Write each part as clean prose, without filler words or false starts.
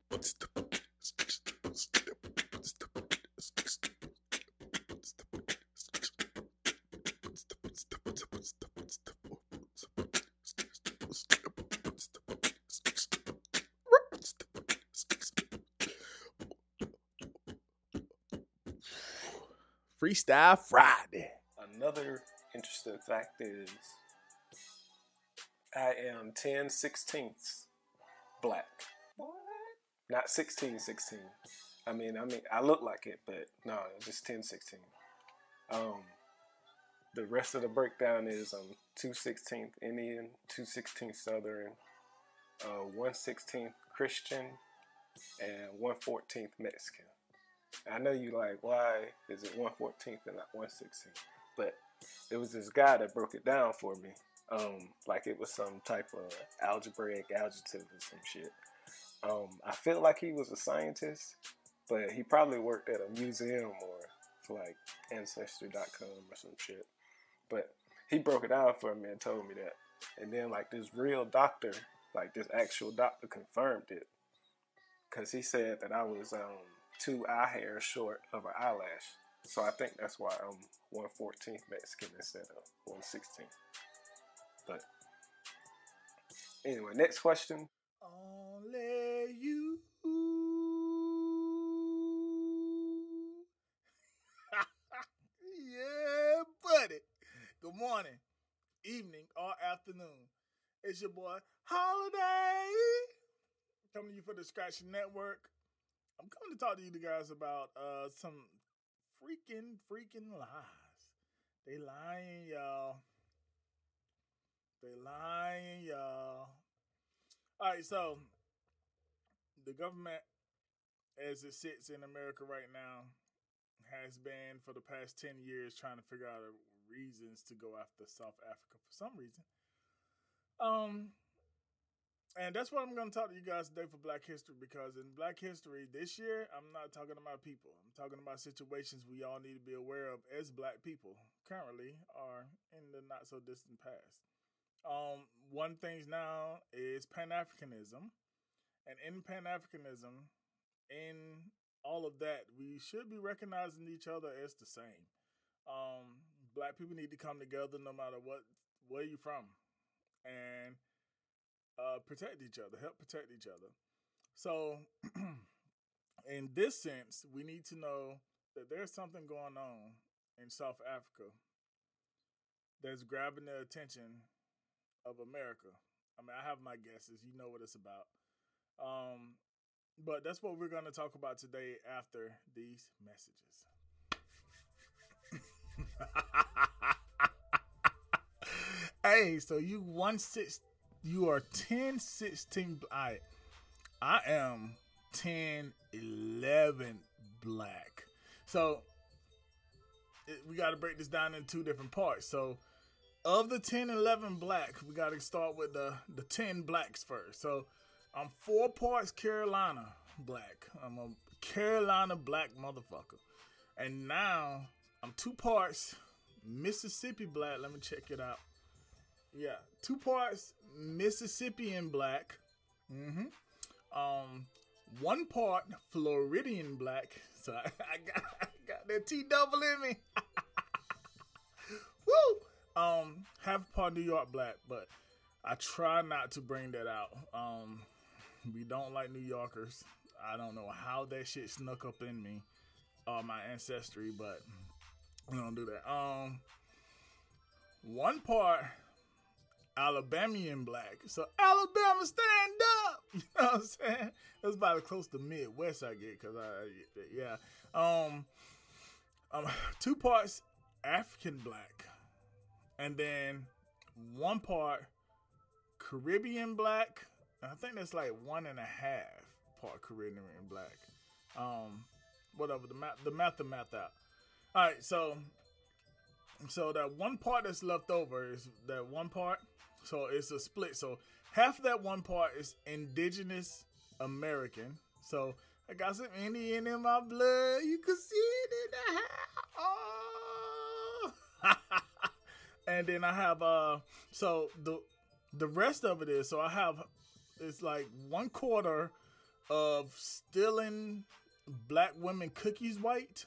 Freestyle Friday. Another interesting fact is I am 10/16 black. What? Not 16/16. I mean, I look like it, but no, just 10/16. The rest of the breakdown is 2/16 Indian, 2/16 Southern, 1/16 Christian, and 1/14 Mexican. I know you like, why is it 1/14 and not 1/16? But it was this guy that broke it down for me. Like it was some type of algebraic adjective or some shit. I feel like he was a scientist, but he probably worked at a museum or for like Ancestry.com or some shit. But he broke it down for me and told me that. And then like this real doctor, like this actual doctor confirmed it. Because he said that I was 2 eye hairs short of an eyelash. So I think that's why I'm 1/14 Mexican instead of 1/16. But anyway, next question. Only you. Yeah, buddy. Good morning, evening, or afternoon. It's your boy, Holiday. Coming to you for the Scratch Network. I'm coming to talk to you guys about some freaking lies. They lying, y'all. All right, so the government, as it sits in America right now, has been for the past 10 years trying to figure out reasons to go after South Africa for some reason. And that's what I'm going to talk to you guys today for Black History, because in Black History this year, I'm not talking about people. I'm talking about situations we all need to be aware of as Black people currently or in the not so distant past. One thing now is Pan-Africanism. And in Pan-Africanism, in all of that, we should be recognizing each other as the same. Black people need to come together no matter where you're from. And protect each other, help protect each other. So, in this sense, we need to know that there's something going on in South Africa that's grabbing the attention of America. I mean, I have my guesses. You know what it's about. But that's what we're going to talk about today after these messages. Hey, so you are 10/16 black. I am 10/11 black. So we got to break this down in 2 different parts. So of the 10/11 black, we got to start with the 10 blacks first. So I'm 4 parts Carolina black. I'm a Carolina black motherfucker. And now I'm 2 parts Mississippi black. Let me check it out. Yeah, 2 parts Mississippian black. 1 part Floridian black. So I got that T double in me. Woo! Half part New York black, but I try not to bring that out. We don't like New Yorkers. I don't know how that shit snuck up in me, my ancestry, but we don't do that. 1 part Alabamian black. So Alabama, stand up. You know what I'm saying? That's about as close to Midwest I get, cause yeah. 2 parts African black, and then 1 part Caribbean black. I think that's like 1.5 part Caribbean black. Whatever, the math out. All right, so that 1 part that's left over is that 1 part. So it's a split. So half of that 1 part is indigenous American. So I got some Indian in my blood. You can see it in the house. Oh. And then I have so the rest of it is, so I have, it's like 1/4 of stealing black women cookies white,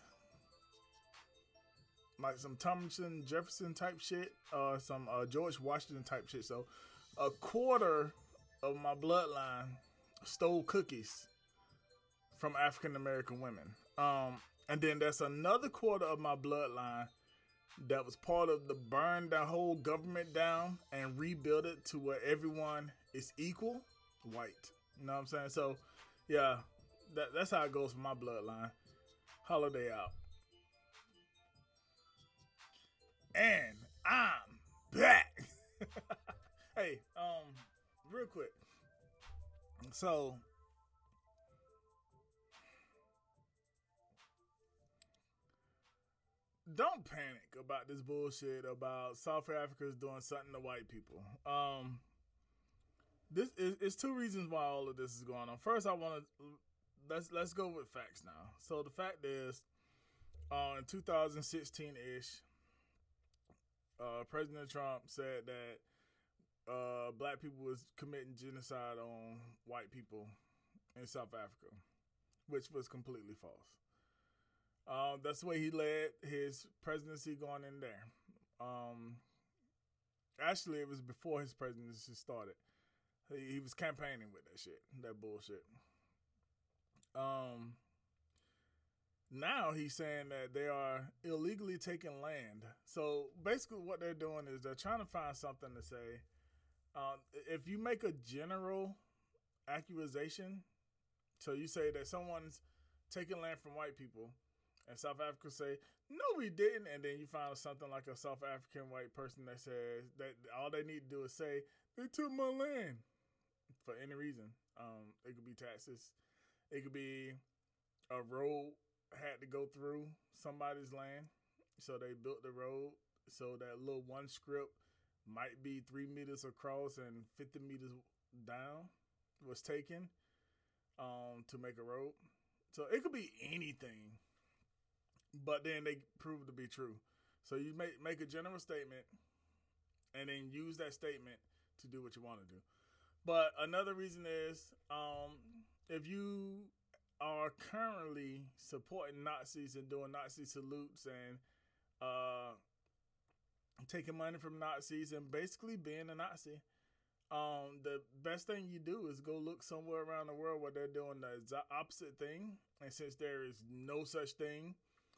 like some Thomason Jefferson type shit, or some George Washington type shit. So a quarter of my bloodline stole cookies from African American women. And then there's another quarter of my bloodline that was part of the burn the whole government down and rebuild it to where everyone is equal, white. You know what I'm saying? So, yeah, that's how it goes for my bloodline. Holiday out. And I'm back. Hey, real quick. So, don't panic about this bullshit about South Africa's doing something to white people. This is it's two reasons why all of this is going on. First, I want to let's go with facts now. So the fact is, in 2016 ish, President Trump said that black people was committing genocide on white people in South Africa, which was completely false. That's the way he led his presidency going in there. Actually, it was before his presidency started. He was campaigning with that shit, that bullshit. Now he's saying that they are illegally taking land. So basically what they're doing is they're trying to find something to say. If you make a general accusation, so you say that someone's taking land from white people, and South Africa say, no, we didn't. And then you find something like a South African white person that says that all they need to do is say, they took my land for any reason. It could be taxes. It could be a road had to go through somebody's land. So they built the road. So that little one script might be 3 meters across and 50 meters down was taken to make a road. So it could be anything. But then they prove to be true. So you make a general statement and then use that statement to do what you want to do. But another reason is if you are currently supporting Nazis and doing Nazi salutes and taking money from Nazis and basically being a Nazi, the best thing you do is go look somewhere around the world where they're doing the opposite thing. And since there is no such thing,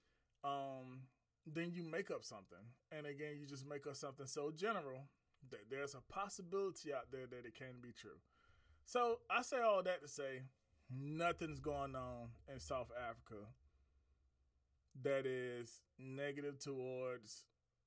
then you make up something. And again, you just make up something so general that there's a possibility out there that it can be true. So I say all that to say nothing's going on in South Africa that is negative towards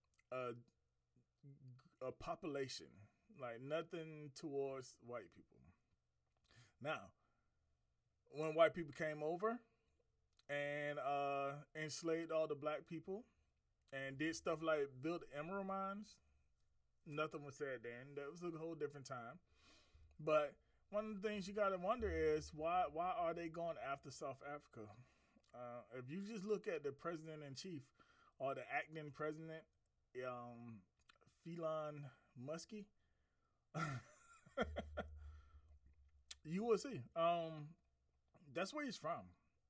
a population. Like nothing towards white people. Now, when white people came over and enslaved all the black people and did stuff like build emerald mines, nothing was said then. That was a whole different time. But one of the things you got to wonder is why are they going after South Africa? If you just look at the president-in-chief or the acting president, Elon Musk, you will see. That's where he's from.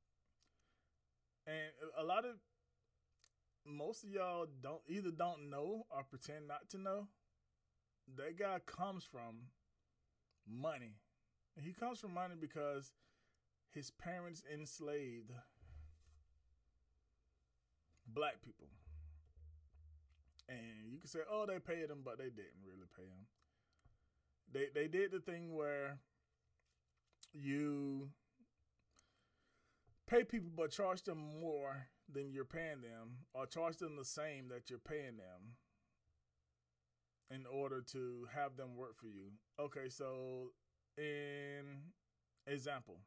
And most of y'all don't know or pretend not to know. That guy comes from money. He comes from money because his parents enslaved black people. And you can say, oh, they paid him, but they didn't really pay him. They did the thing where you pay people but charge them more than you're paying them, or charge them the same that you're paying them in order to have them work for you. Okay, so in example,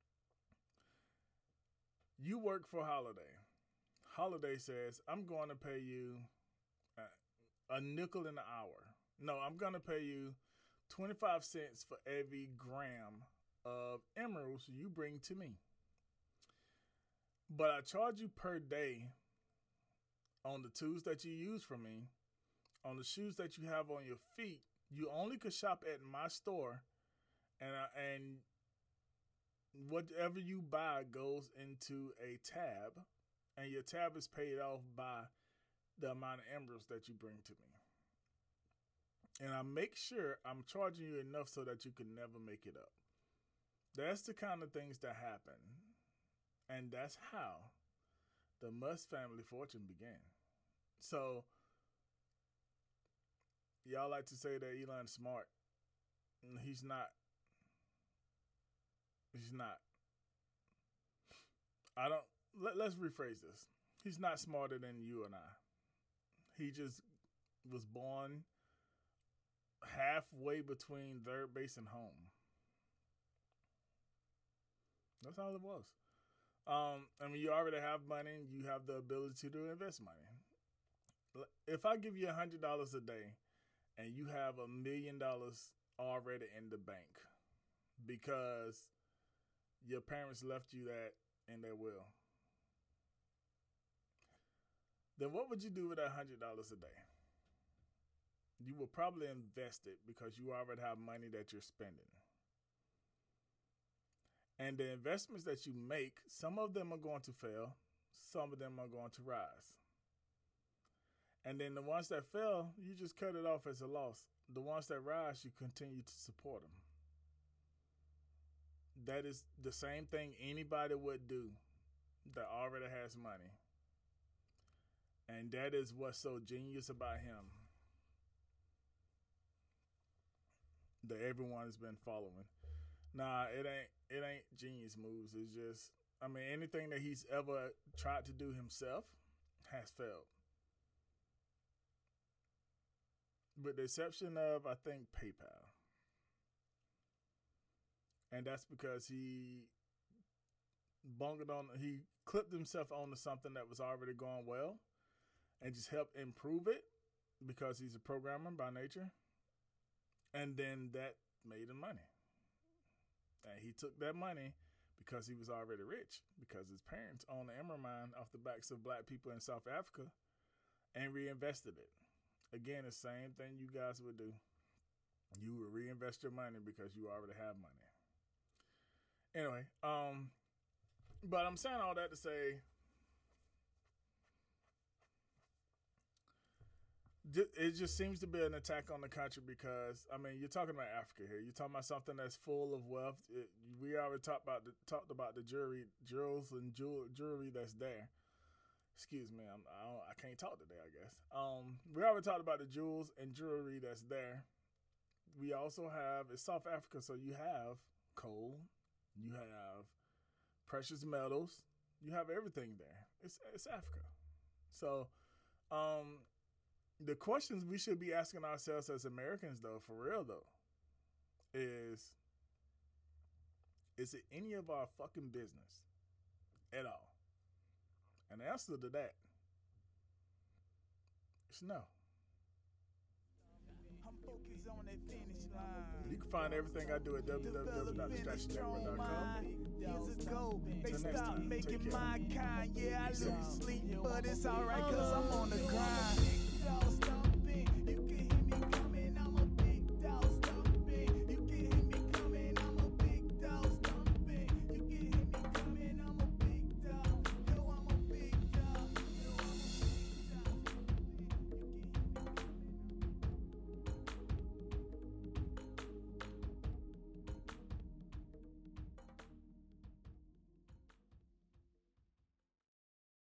you work for Holiday. Holiday says, I'm going to pay you a nickel an hour. No, I'm going to pay you 25 cents for every gram of emeralds you bring to me. But I charge you per day on the tools that you use from me, on the shoes that you have on your feet. You only could shop at my store, and whatever you buy goes into a tab, and your tab is paid off by the amount of emeralds that you bring to me. And I make sure I'm charging you enough so that you can never make it up. That's the kind of things that happen. And that's how the Musk family fortune began. So, y'all like to say that Elon's smart. He's not. He's not. Let's rephrase this. He's not smarter than you and I. He just was born halfway between third base and home. That's all it was. I mean, you already have money and you have the ability to invest money. If I give you $100 a day and you have $1 million already in the bank because your parents left you that in their will, then what would you do with that $100 a day? You will probably invest it because you already have money that you're spending. And the investments that you make, some of them are going to fail, some of them are going to rise. And then the ones that fail, you just cut it off as a loss. The ones that rise, you continue to support them. That is the same thing anybody would do that already has money. And that is what's so genius about him that everyone's been following. Nah, it ain't genius moves. It's just, I mean, anything that he's ever tried to do himself has failed. With the exception of, I think, PayPal. And that's because he clipped himself onto something that was already going well and just helped improve it because he's a programmer by nature. And then that made him money. And he took that money because he was already rich, because his parents owned the emerald mine off the backs of black people in South Africa and reinvested it. Again, the same thing you guys would do. You would reinvest your money because you already have money. Anyway, but I'm saying all that to say, it just seems to be an attack on the country because, I mean, you're talking about Africa here. You're talking about something that's full of wealth. We already talked about the jewels and jewelry that's there. Excuse me, I can't talk today, I guess. We already talked about the jewels and jewelry that's there. We also have, it's South Africa, so you have coal, you have precious metals, you have everything there. It's Africa. So, the questions we should be asking ourselves as Americans, though, for real, though, is it any of our fucking business at all? And the answer to that is no. You can find everything I do at www.distractionnetwork.com. Years ago, they stopped making my kind. Yeah, I lose sleep, but it's alright, cause I'm on the grind.